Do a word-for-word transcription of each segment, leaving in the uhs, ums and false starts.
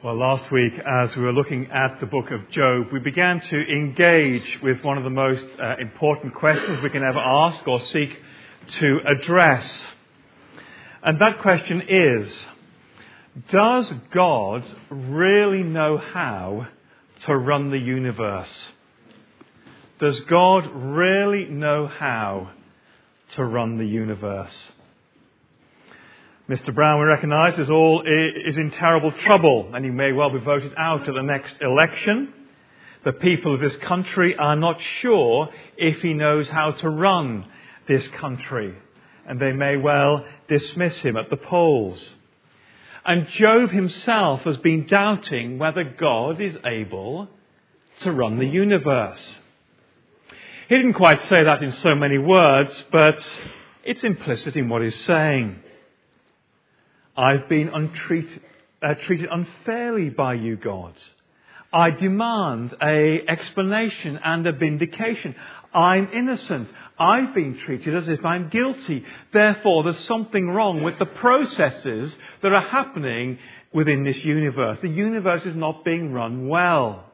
Well, last week, as we were looking at the book of Job, we began to engage with one of the most uh, important questions we can ever ask or seek to address. And that question is, does God really know how to run the universe? Does God really know how to run the universe? Mister Brown, we recognise, is all is in terrible trouble, and he may well be voted out at the next election. The people of this country are not sure if he knows how to run this country, and they may well dismiss him at the polls. And Job himself has been doubting whether God is able to run the universe. He didn't quite say that in so many words, but it's implicit in what he's saying. I've been untreated, uh, treated unfairly by you, God. I demand a explanation and a vindication. I'm innocent. I've been treated as if I'm guilty. Therefore, there's something wrong with the processes that are happening within this universe. The universe is not being run well.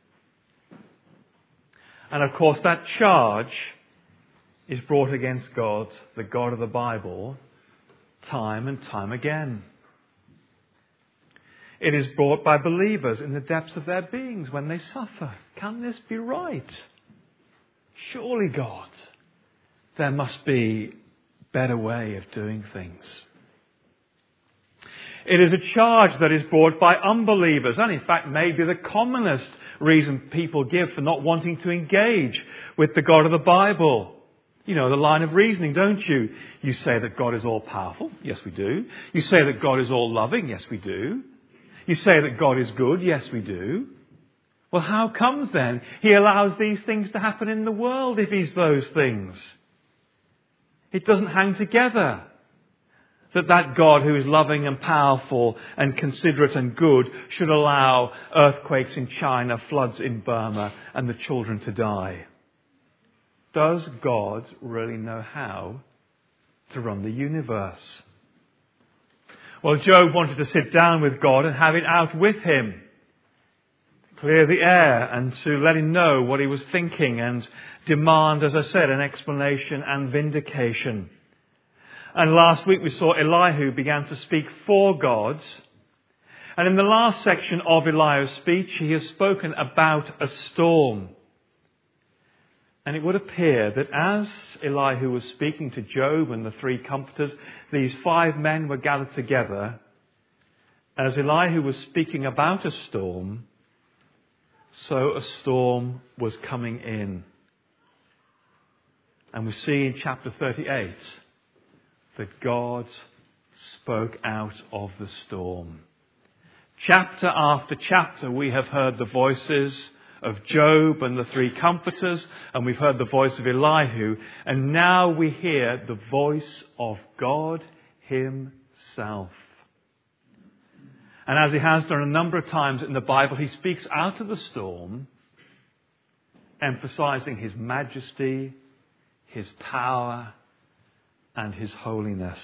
And of course, that charge is brought against God, the God of the Bible, time and time again. It is brought by believers in the depths of their beings when they suffer. Can this be right? Surely, God, there must be a better way of doing things. It is a charge that is brought by unbelievers, and in fact maybe the commonest reason people give for not wanting to engage with the God of the Bible. You know, the line of reasoning, don't you? You say that God is all powerful. Yes, we do. You say that God is all loving. Yes, we do. You say that God is good. Yes, we do. Well, how comes then he allows these things to happen in the world if he's those things? It doesn't hang together. That that God who is loving and powerful and considerate and good should allow earthquakes in China, floods in Burma, and the children to die. Does God really know how to run the universe? Well, Job wanted to sit down with God and have it out with him. Clear the air and to let him know what he was thinking and demand, as I said, an explanation and vindication. And last week we saw Elihu began to speak for God. And in the last section of Elihu's speech, he has spoken about a storm. And it would appear that as Elihu was speaking to Job and the three comforters, these five men were gathered together. As Elihu was speaking about a storm, so a storm was coming in. And we see in chapter thirty-eight that God spoke out of the storm. Chapter after chapter we have heard the voices of Job and the three comforters, and we've heard the voice of Elihu, and now we hear the voice of God himself. And as he has done a number of times in the Bible, he speaks out of the storm, emphasizing his majesty, his power, and his holiness.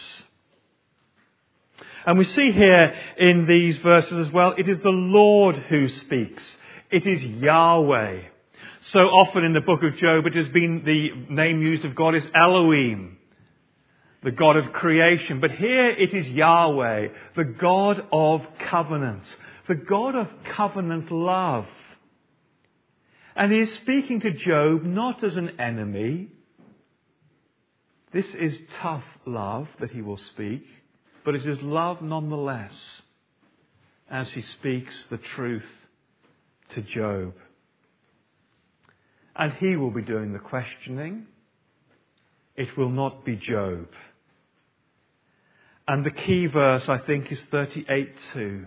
And we see here in these verses as well, it is the Lord who speaks. It is Yahweh. So often in the book of Job, it has been the name used of God is Elohim, the God of creation. But here it is Yahweh, the God of covenant, the God of covenant love. And he is speaking to Job not as an enemy. This is tough love that he will speak, but it is love nonetheless as he speaks the truth to Job. And he will be doing the questioning. It will not be Job. And the key verse, I think, is thirty-eight two.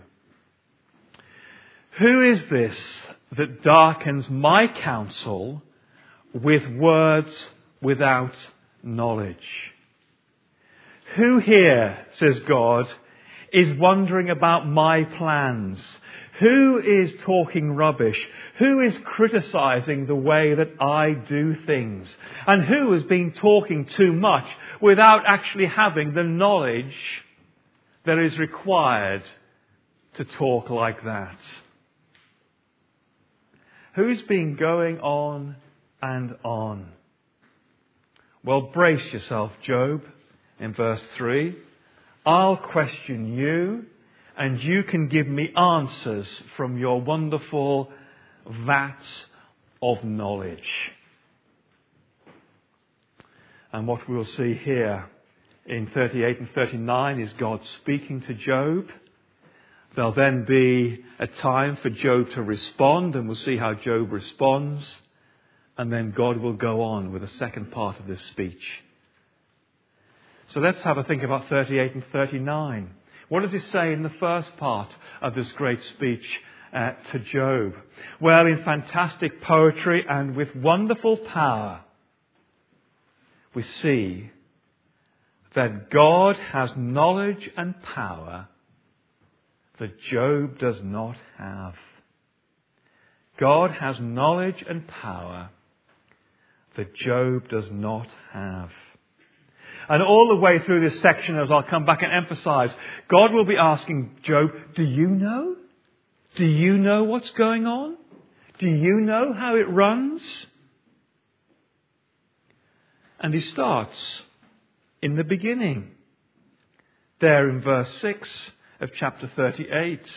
Who is this that darkens my counsel with words without knowledge? Who here, says God, is wondering about my plans? Who is talking rubbish? Who is criticizing the way that I do things? And who has been talking too much without actually having the knowledge that is required to talk like that? Who's been going on and on? Well, brace yourself, Job, in verse three. I'll question you, and you can give me answers from your wonderful vats of knowledge. And what we'll see here in thirty-eight and thirty-nine is God speaking to Job. There'll then be a time for Job to respond, and we'll see how Job responds. And then God will go on with the second part of this speech. So let's have a think about thirty-eight and thirty-nine. What does he say in the first part of this great speech uh, to Job? Well, in fantastic poetry and with wonderful power, we see that God has knowledge and power that Job does not have. God has knowledge and power that Job does not have. And all the way through this section, as I'll come back and emphasize, God will be asking Job, do you know? Do you know what's going on? Do you know how it runs? And he starts in the beginning. There in verse six of chapter thirty-eight.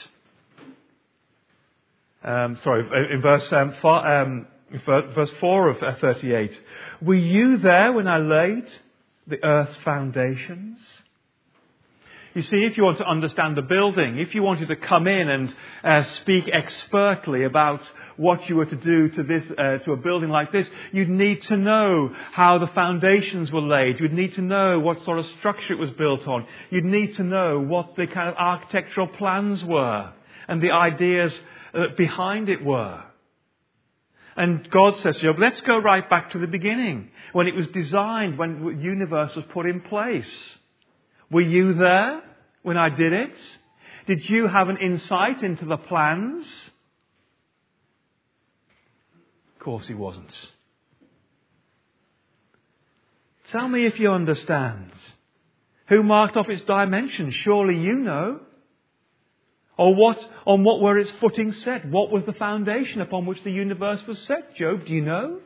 Um, sorry, in verse, um, four, um, verse four of uh, thirty-eight. Were you there when I laid the earth's foundations? You see, if you want to understand the building, if you wanted to come in and uh, speak expertly about what you were to do to this, uh, to a building like this, you'd need to know how the foundations were laid. You'd need to know what sort of structure it was built on. You'd need to know what the kind of architectural plans were and the ideas uh, behind it were. And God says to Job, let's go right back to the beginning, when it was designed, when the universe was put in place. Were you there when I did it? Did you have an insight into the plans? Of course he wasn't. Tell me if you understand. Who marked off its dimensions? Surely you know. Or what, on what were its footings set? What was the foundation upon which the universe was set? Job, do you know?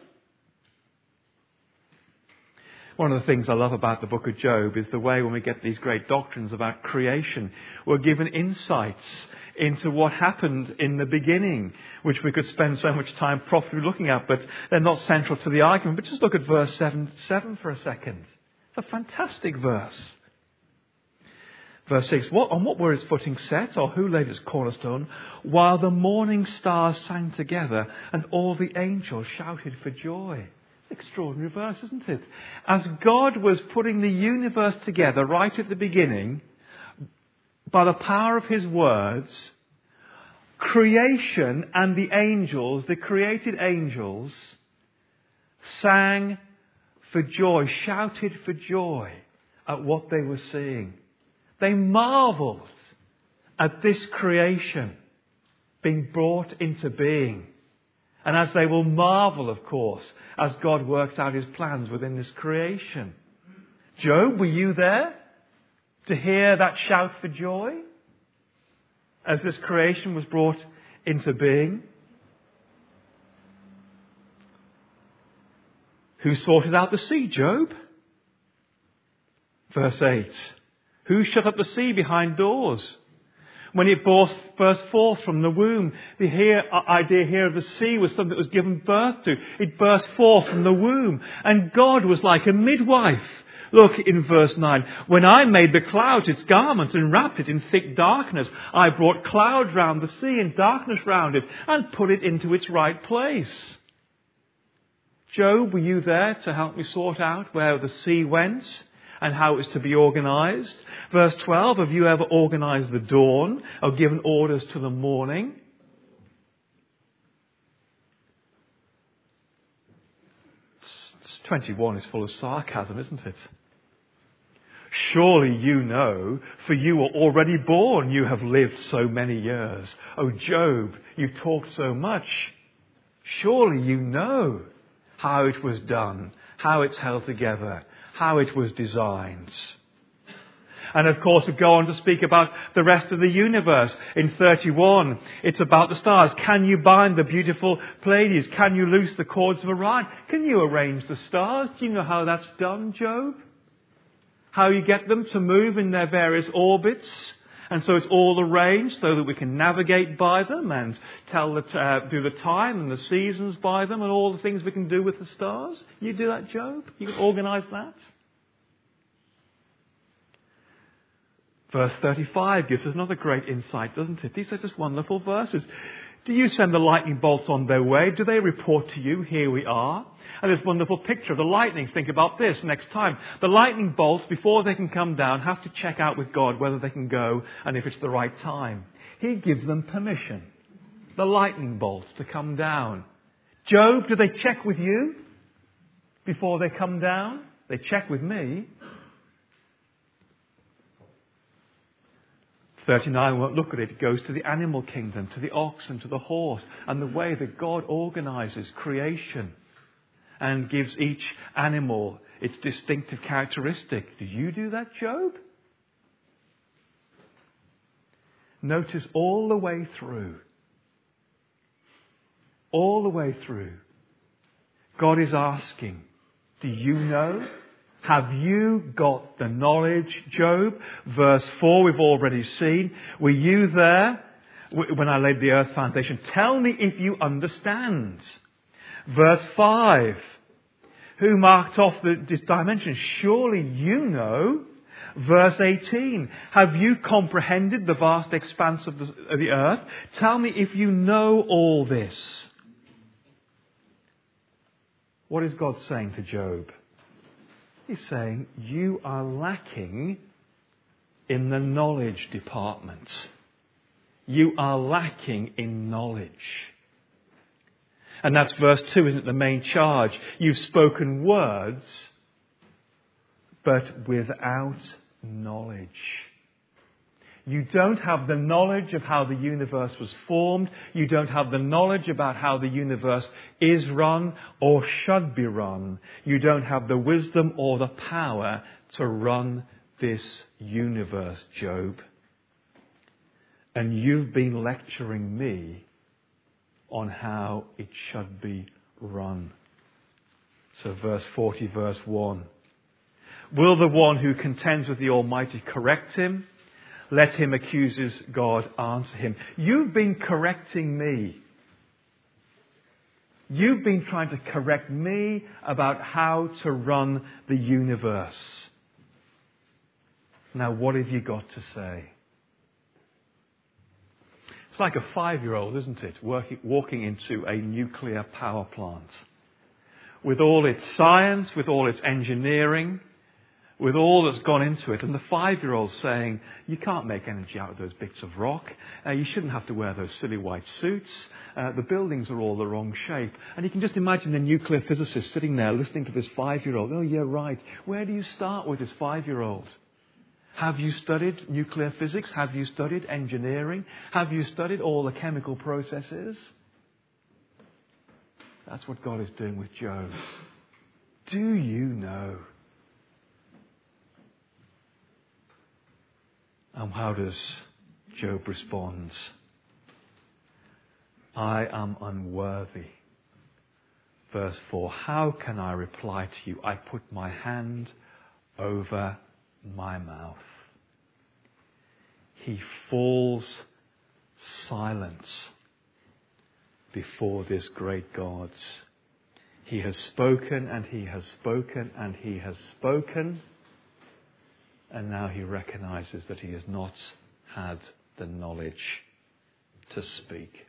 One of the things I love about the book of Job is the way when we get these great doctrines about creation, we're given insights into what happened in the beginning, which we could spend so much time properly looking at, but they're not central to the argument. But just look at verse seven, seven for a second. It's a fantastic verse. Verse six, what, on what were its footing set, or who laid its cornerstone, while the morning stars sang together and all the angels shouted for joy? Extraordinary verse, isn't it? As God was putting the universe together right at the beginning, by the power of his words, creation and the angels, the created angels, sang for joy, shouted for joy at what they were seeing. They marveled at this creation being brought into being. And as they will marvel, of course, as God works out his plans within this creation. Job, were you there to hear that shout for joy as this creation was brought into being? Who sorted out the sea, Job? Verse eight. Who shut up the sea behind doors? When it burst forth from the womb, the here, idea here of the sea was something that was given birth to. It burst forth from the womb. And God was like a midwife. Look in verse nine. When I made the clouds its garments and wrapped it in thick darkness, I brought clouds round the sea and darkness round it and put it into its right place. Job, were you there to help me sort out where the sea went and how it's to be organised? Verse twelve, have you ever organised the dawn or given orders to the morning? twenty-one is full of sarcasm, isn't it? Surely you know, for you were already born, you have lived so many years. Oh, Job, you've talked so much. Surely you know how it was done, how it's held together, how it was designed. And of course, we go on to speak about the rest of the universe. In thirty-one, it's about the stars. Can you bind the beautiful Pleiades? Can you loose the cords of Orion? Can you arrange the stars? Do you know how that's done, Job? How you get them to move in their various orbits? And so it's all arranged so that we can navigate by them and tell the, uh, do the time and the seasons by them and all the things we can do with the stars. You do that, Job? You can organise that? Verse thirty-five gives us another great insight, doesn't it? These are just wonderful verses. Do you send the lightning bolts on their way? Do they report to you, here we are? And this wonderful picture of the lightning. Think about this next time. The lightning bolts, before they can come down, have to check out with God whether they can go and if it's the right time. He gives them permission, the lightning bolts, to come down. Job, do they check with you before they come down? They check with me. thirty-nine, we won't look at it. It goes to the animal kingdom, to the ox and to the horse, and the way that God organises creation and gives each animal its distinctive characteristic. Do you do that, Job? Notice all the way through, all the way through, God is asking, do you know? Have you got the knowledge, Job? Verse four, we've already seen. Were you there when I laid the earth foundation? Tell me if you understand. Verse five, who marked off the dimensions? Surely you know. Verse eighteen, have you comprehended the vast expanse of the, of the earth? Tell me if you know all this. What is God saying to Job? He's saying, you are lacking in the knowledge department. You are lacking in knowledge. And that's verse two, isn't it? The main charge. You've spoken words, but without knowledge. You don't have the knowledge of how the universe was formed. You don't have the knowledge about how the universe is run or should be run. You don't have the wisdom or the power to run this universe, Job. And you've been lecturing me on how it should be run. So verse forty, verse one. Will the one who contends with the Almighty correct him? Let him accuses God answer him. You've been correcting me. You've been trying to correct me about how to run the universe. Now what have you got to say? It's like a five-year-old, isn't it, working, walking into a nuclear power plant. With all its science, with all its engineering, with all that's gone into it. And the five-year-old saying, you can't make energy out of those bits of rock. Uh, you shouldn't have to wear those silly white suits. Uh, the buildings are all the wrong shape. And you can just imagine the nuclear physicist sitting there listening to this five-year-old. Oh, yeah, right. Where do you start with this five-year-old? Have you studied nuclear physics? Have you studied engineering? Have you studied all the chemical processes? That's what God is doing with Job. Do you know? And how does Job respond? I am unworthy. Verse four, how can I reply to you? I put my hand over my mouth. He falls silent before this great God. He has spoken and he has spoken and he has spoken. And now he recognizes that he has not had the knowledge to speak.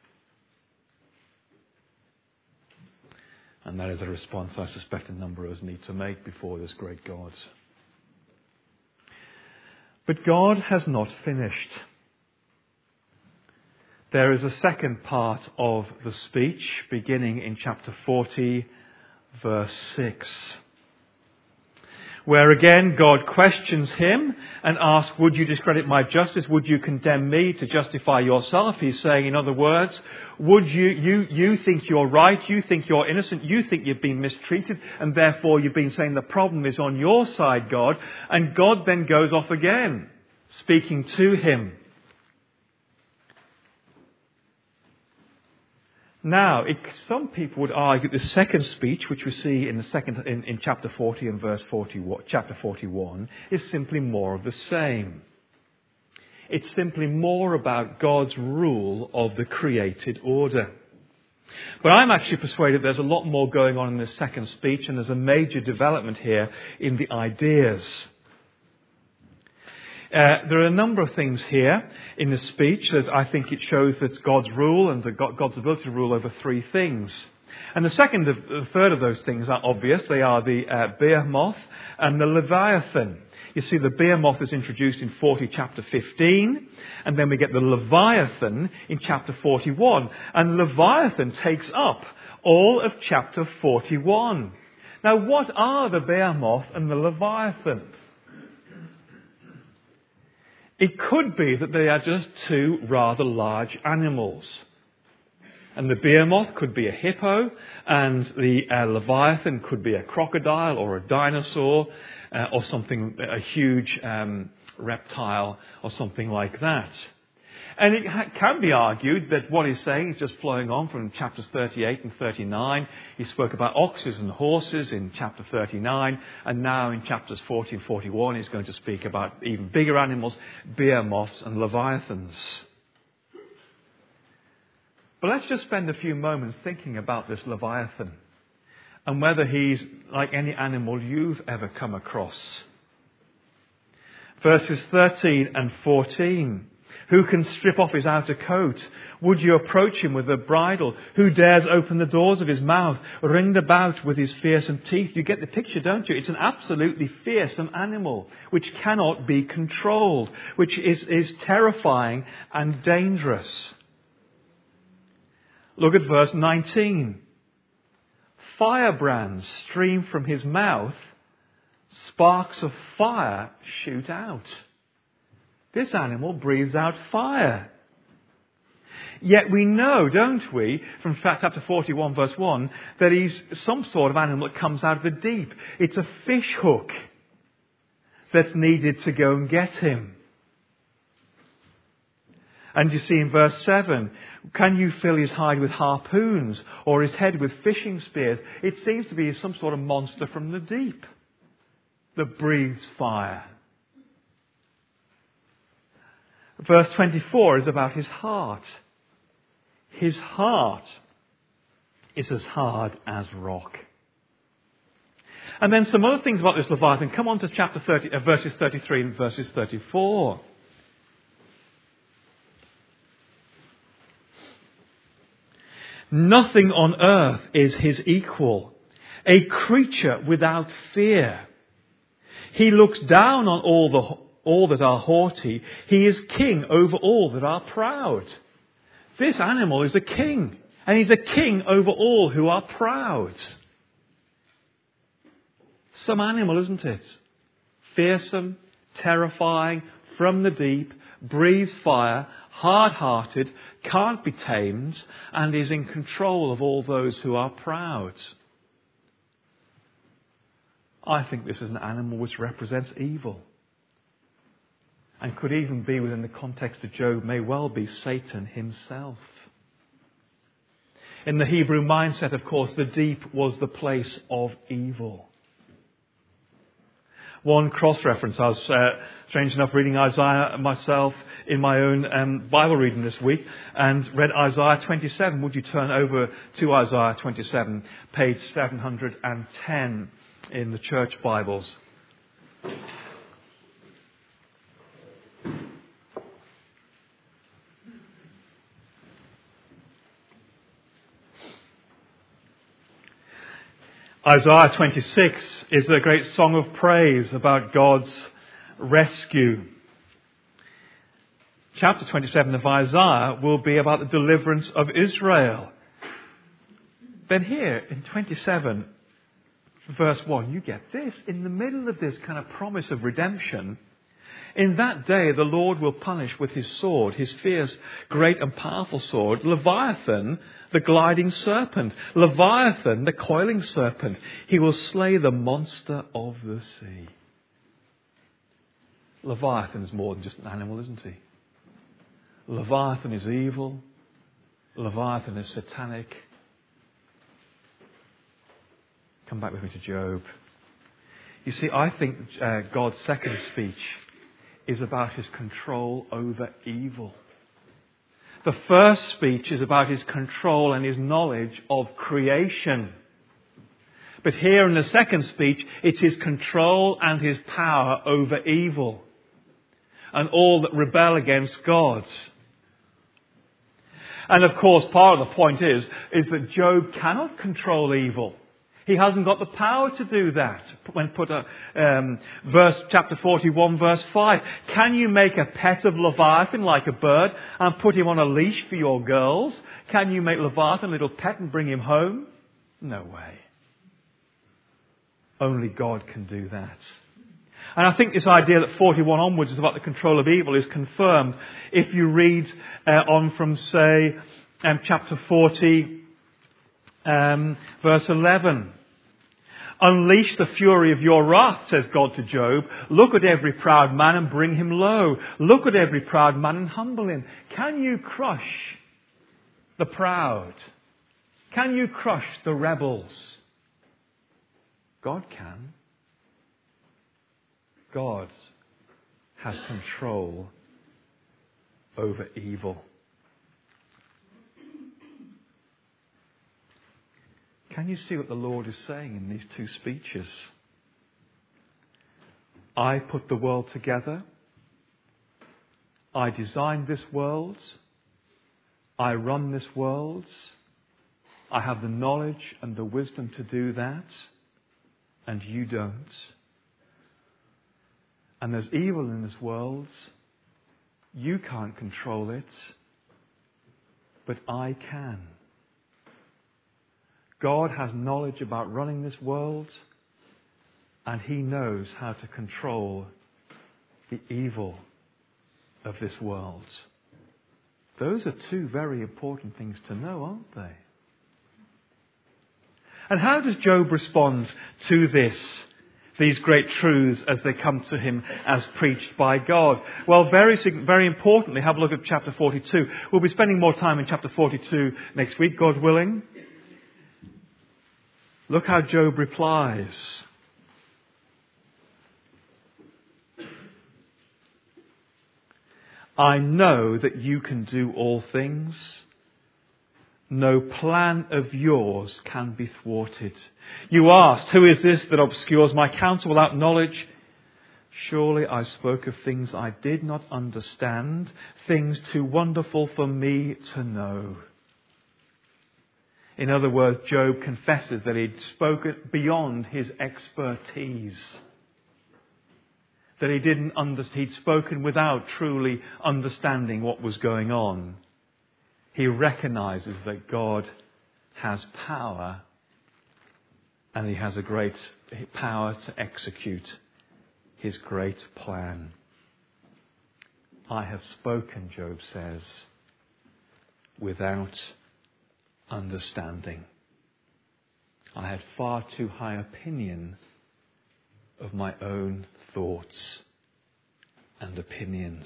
And that is a response I suspect a number of us need to make before this great God. But God has not finished. There is a second part of the speech beginning in chapter forty, verse six. Where again God questions him and asks, would you discredit my justice? Would you condemn me to justify yourself? He's saying, in other words, would you, you, you think you're right? You think you're innocent? You think you've been mistreated? And therefore you've been saying the problem is on your side, God. And God then goes off again. speaking to him. Now, it, some people would argue the second speech, which we see in the second in, in chapter forty and verse forty, chapter forty-one, is simply more of the same. It's simply more about God's rule of the created order. But I'm actually persuaded there's a lot more going on in this second speech, and there's a major development here in the ideas. Uh, there are a number of things here in the speech that I think it shows that God's rule and the God, God's ability to rule over three things. And the second, of, the third of those things are obvious. They are the uh, behemoth and the Leviathan. You see, the behemoth is introduced in forty, chapter fifteen, and then we get the Leviathan in chapter forty-one. And Leviathan takes up all of chapter forty-one. Now, what are the behemoth and the Leviathan? It could be that they are just two rather large animals. And the behemoth could be a hippo, and the uh, Leviathan could be a crocodile or a dinosaur, uh, or something, a huge um, reptile or something like that. And it ha- can be argued that what he's saying is just flowing on from chapters thirty-eight and thirty-nine. He spoke about oxes and horses in chapter thirty-nine, and now in chapters forty and forty-one he's going to speak about even bigger animals, behemoths and leviathans. But let's just spend a few moments thinking about this Leviathan and whether he's like any animal you've ever come across. Verses thirteen and fourteen. Who can strip off his outer coat? Would you approach him with a bridle? Who dares open the doors of his mouth, ringed about with his fearsome teeth? You get the picture, don't you? It's an absolutely fearsome animal which cannot be controlled, which is, is terrifying and dangerous. Look at verse nineteen. Firebrands stream from his mouth, sparks of fire shoot out. This animal breathes out fire. Yet we know, don't we, from chapter forty-one verse one, that he's some sort of animal that comes out of the deep. It's a fish hook that's needed to go and get him. And you see in verse seven, can you fill his hide with harpoons or his head with fishing spears? It seems to be some sort of monster from the deep that breathes fire. Verse twenty-four is about his heart. His heart is as hard as rock. And then some other things about this Leviathan. Come on to chapter thirty, uh, verses thirty-three and verses thirty-four. Nothing on earth is his equal, a creature without fear. He looks down on all the all that are haughty. He is king over all that are proud. This animal is a king, and he's a king over all who are proud. Some animal, isn't it? Fearsome, terrifying, from the deep, breathes fire, hard-hearted, can't be tamed, and is in control of all those who are proud. I think this is an animal which represents evil. And could even be within the context of Job, may well be Satan himself. In the Hebrew mindset, of course, the deep was the place of evil. One cross-reference, I was, uh, strange enough, reading Isaiah myself in my own um, Bible reading this week, and read Isaiah twenty-seven. Would you turn over to Isaiah twenty-seven, page seven hundred ten in the church Bibles. Isaiah twenty-six is a great song of praise about God's rescue. Chapter twenty-seven of Isaiah will be about the deliverance of Israel. Then here in twenty-seven, verse one, you get this. In the middle of this kind of promise of redemption, in that day the Lord will punish with his sword, his fierce, great and powerful sword, Leviathan, the gliding serpent, Leviathan, the coiling serpent. He will slay the monster of the sea. Leviathan is more than just an animal, isn't he? Leviathan is evil. Leviathan is satanic. Come back with me to Job. You see, I think uh, God's second speech is about his control over evil. The first speech is about his control and his knowledge of creation. But here in the second speech, it's his control and his power over evil and all that rebel against God. And of course, part of the point is, is that Job cannot control evil. He hasn't got the power to do that. When put a, um, verse chapter forty-one, verse five. Can you make a pet of Leviathan like a bird and put him on a leash for your girls? Can you make Leviathan a little pet and bring him home? No way. Only God can do that. And I think this idea that forty-one onwards is about the control of evil is confirmed if you read uh, on from, say, um, chapter forty, um, verse eleven. Unleash the fury of your wrath, says God to Job. Look at every proud man and bring him low. Look at every proud man and humble him. Can you crush the proud? Can you crush the rebels? God can. God has control over evil. Can you see what the Lord is saying in these two speeches? I put the world together. I designed this world. I run this world. I have the knowledge and the wisdom to do that. And you don't. And there's evil in this world. You can't control it. But I can. God has knowledge about running this world, and he knows how to control the evil of this world. Those are two very important things to know, aren't they? And how does Job respond to this, these great truths as they come to him as preached by God? Well, very, very importantly, have a look at chapter forty-two. We'll be spending more time in chapter forty-two next week, God willing. Look how Job replies. I know that you can do all things. No plan of yours can be thwarted. You asked, who is this that obscures my counsel without knowledge? Surely I spoke of things I did not understand, things too wonderful for me to know. In other words, Job confesses that he'd spoken beyond his expertise. That he didn't understand, he'd spoken without truly understanding what was going on. He recognizes that God has power and he has a great power to execute his great plan. I have spoken, Job says, without understanding. I had far too high opinion of my own thoughts and opinions.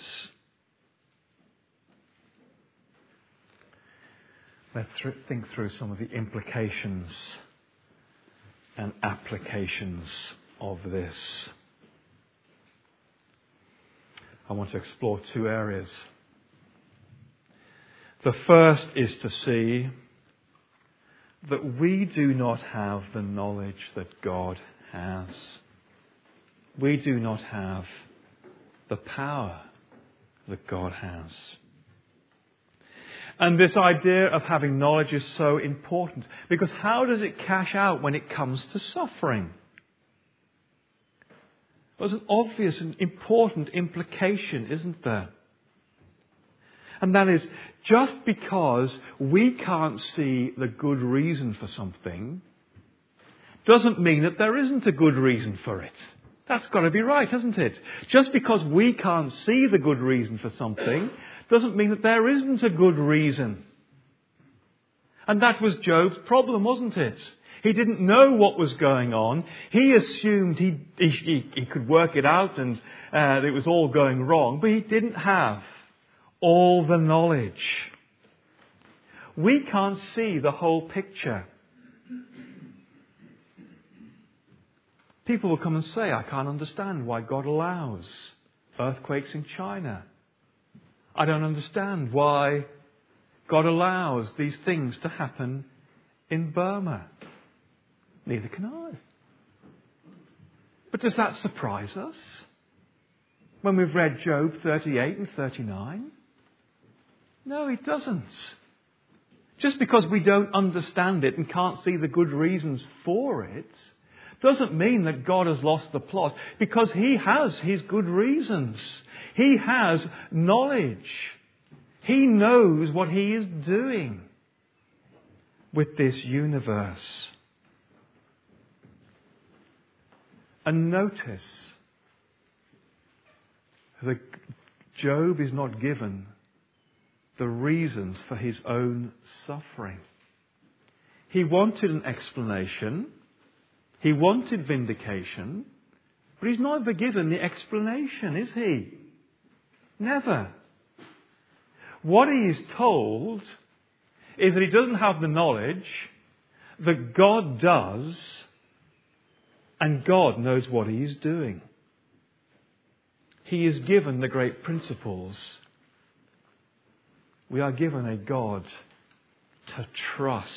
Let's th- think through some of the implications and applications of this. I want to explore two areas. The first is to see that we do not have the knowledge that God has. We do not have the power that God has. And this idea of having knowledge is so important, because how does it cash out when it comes to suffering? There's an obvious and important implication, isn't there? And that is, just because we can't see the good reason for something, doesn't mean that there isn't a good reason for it. That's got to be right, hasn't it? Just because we can't see the good reason for something, doesn't mean that there isn't a good reason. And that was Job's problem, wasn't it? He didn't know what was going on. He assumed he, he, he could work it out and uh, it was all going wrong, but he didn't have all the knowledge. We can't see the whole picture. People will come and say, I can't understand why God allows earthquakes in China. I don't understand why God allows these things to happen in Burma. Neither can I. But does that surprise us when we've read Job thirty-eight and thirty-nine? No, it doesn't. Just because we don't understand it and can't see the good reasons for it doesn't mean that God has lost the plot, because He has His good reasons. He has knowledge. He knows what He is doing with this universe. And notice that Job is not given the reasons for his own suffering. He wanted an explanation. He wanted vindication. But he's not ever given the explanation, is he? Never. What he is told is that he doesn't have the knowledge, that God does, and God knows what He is doing. He is given the great principles. We are given a God to trust.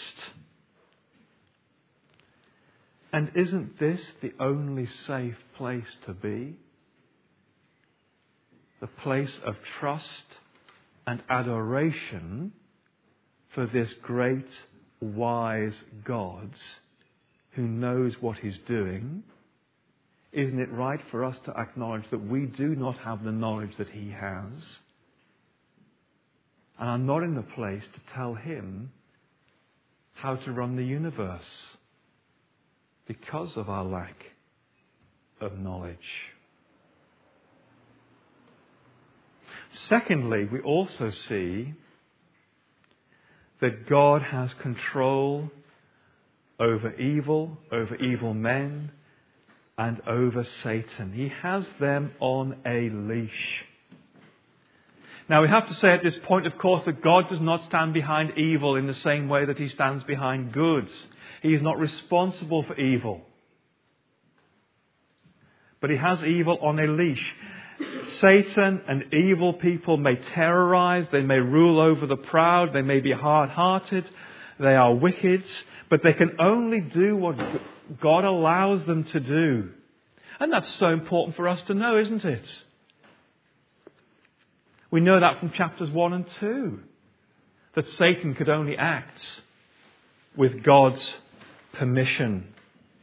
And isn't this the only safe place to be? The place of trust and adoration for this great, wise God who knows what He's doing. Isn't it right for us to acknowledge that we do not have the knowledge that He has, and are not in the place to tell Him how to run the universe because of our lack of knowledge? Secondly, we also see that God has control over evil, over evil men, and over Satan. He has them on a leash. Now we have to say at this point, of course, that God does not stand behind evil in the same way that He stands behind good. He is not responsible for evil. But He has evil on a leash. Satan and evil people may terrorize, they may rule over the proud, they may be hard-hearted, they are wicked, but they can only do what God allows them to do. And that's so important for us to know, isn't it? We know that from chapters one and two, that Satan could only act with God's permission.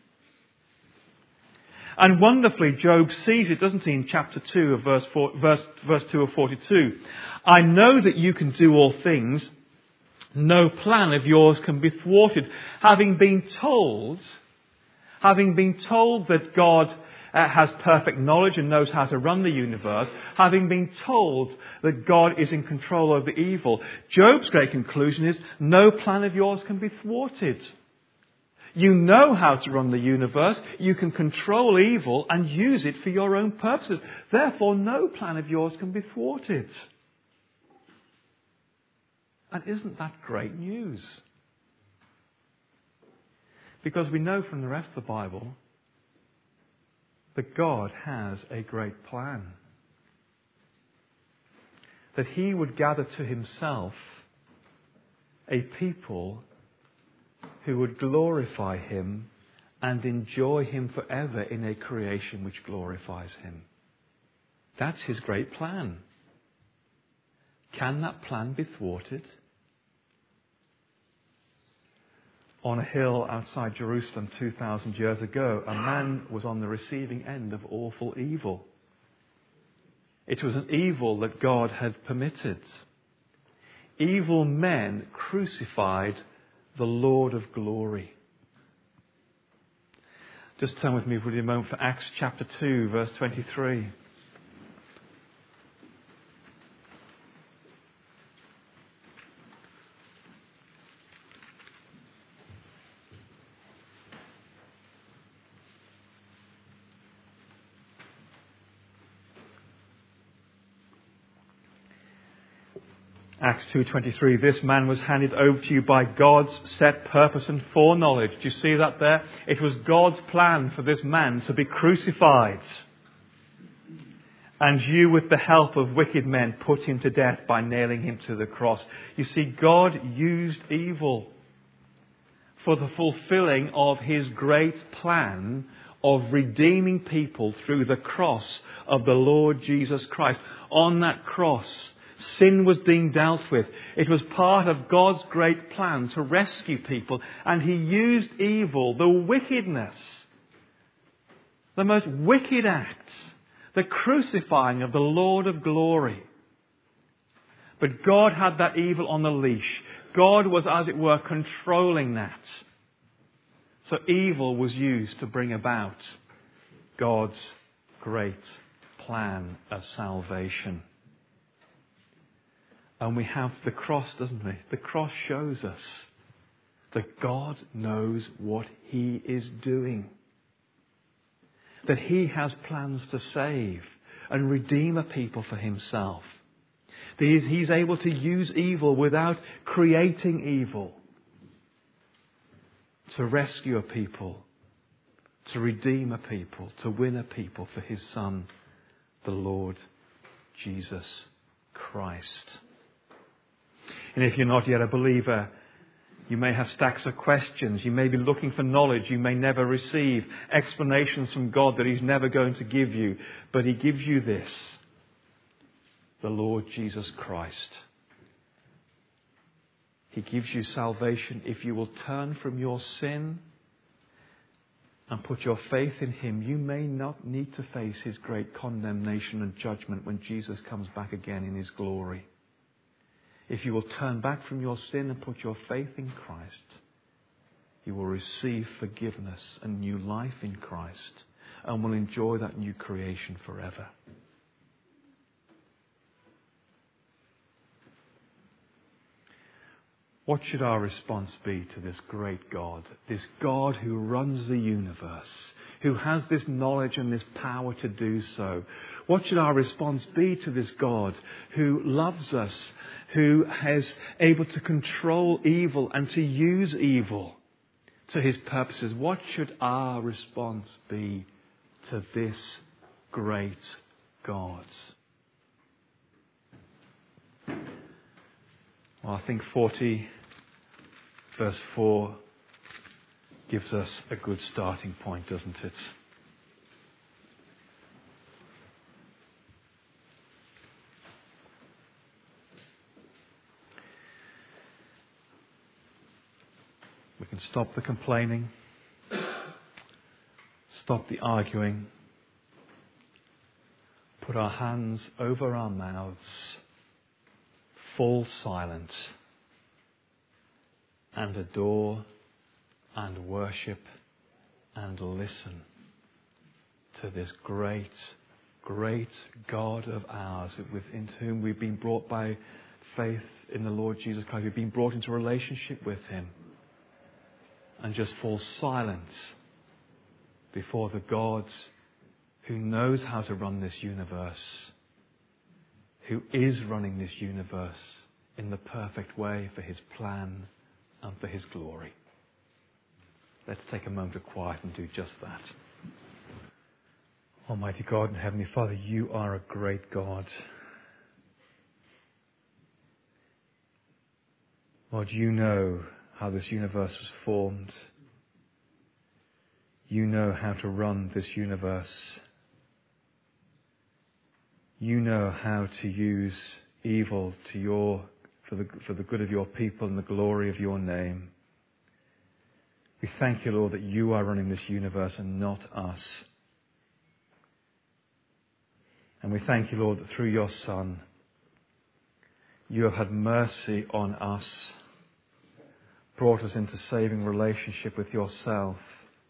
And wonderfully, Job sees it, doesn't he, in chapter two of verse four, verse, verse two of forty-two. I know that you can do all things. No plan of yours can be thwarted. Having been told, having been told that God uh, has perfect knowledge and knows how to run the universe, having been told that God is in control over evil, Job's great conclusion is, no plan of yours can be thwarted. You know how to run the universe. You can control evil and use it for your own purposes. Therefore, no plan of yours can be thwarted. And isn't that great news? Because we know from the rest of the Bible that God has a great plan. That He would gather to Himself a people who would glorify Him and enjoy Him forever in a creation which glorifies Him. That's His great plan. Can that plan be thwarted? On a hill outside Jerusalem two thousand years ago, a man was on the receiving end of awful evil. It was an evil that God had permitted. Evil men crucified the Lord of glory. Just turn with me for a moment for Acts chapter two, verse twenty-three. Acts two twenty-three, this man was handed over to you by God's set purpose and foreknowledge. Do you see that there? It was God's plan for this man to be crucified. And you, with the help of wicked men, put him to death by nailing him to the cross. You see, God used evil for the fulfilling of his great plan of redeeming people through the cross of the Lord Jesus Christ. On that cross, sin was being dealt with. It was part of God's great plan to rescue people. And he used evil, the wickedness, the most wicked acts, the crucifying of the Lord of glory. But God had that evil on the leash. God was, as it were, controlling that. So evil was used to bring about God's great plan of salvation. And we have the cross, doesn't we? The cross shows us that God knows what he is doing. That he has plans to save and redeem a people for himself. That he's able to use evil without creating evil. To rescue a people. To redeem a people. To win a people for his Son, the Lord Jesus Christ. And if you're not yet a believer, you may have stacks of questions. You may be looking for knowledge you may never receive. Explanations from God that he's never going to give you. But he gives you this. The Lord Jesus Christ. He gives you salvation if you will turn from your sin and put your faith in him. You may not need to face his great condemnation and judgment when Jesus comes back again in his glory. If you will turn back from your sin and put your faith in Christ, you will receive forgiveness and new life in Christ and will enjoy that new creation forever. What should our response be to this great God, this God who runs the universe, who has this knowledge and this power to do so? What should our response be to this God who loves us, who is able to control evil and to use evil to his purposes? What should our response be to this great God? Well, I think forty verse four gives us a good starting point, doesn't it? We can stop the complaining, stop the arguing, put our hands over our mouths, fall silent, and adore and worship and listen to this great, great God of ours, into whom we've been brought by faith in the Lord Jesus Christ. We've been brought into a relationship with him. And just fall silent before the God who knows how to run this universe, who is running this universe in the perfect way for his plan and for his glory. Let's take a moment of quiet and do just that. Almighty God and Heavenly Father, you are a great God. Lord, you know how this universe was formed. You know how to run this universe. You know how to use evil to your for the for the good of your people and the glory of your name. We thank you, Lord, that you are running this universe and not us. And we thank you, Lord, that through your Son, you have had mercy on us, brought us into saving relationship with yourself,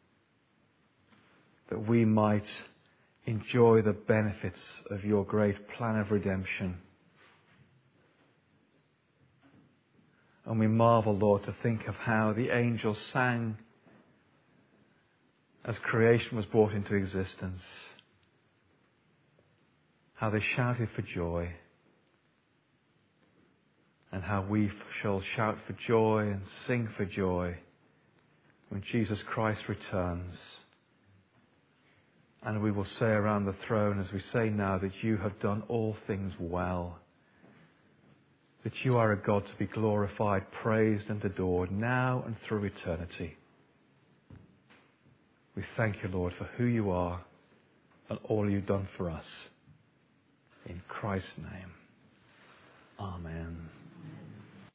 that we might enjoy the benefits of your great plan of redemption. And we marvel, Lord, to think of how the angels sang as creation was brought into existence, how they shouted for joy. and how we shall shout for joy and sing for joy when Jesus Christ returns. And we will say around the throne, as we say now, that you have done all things well. That you are a God to be glorified, praised and adored now and through eternity. We thank you, Lord, for who you are and all you've done for us. In Christ's name, amen.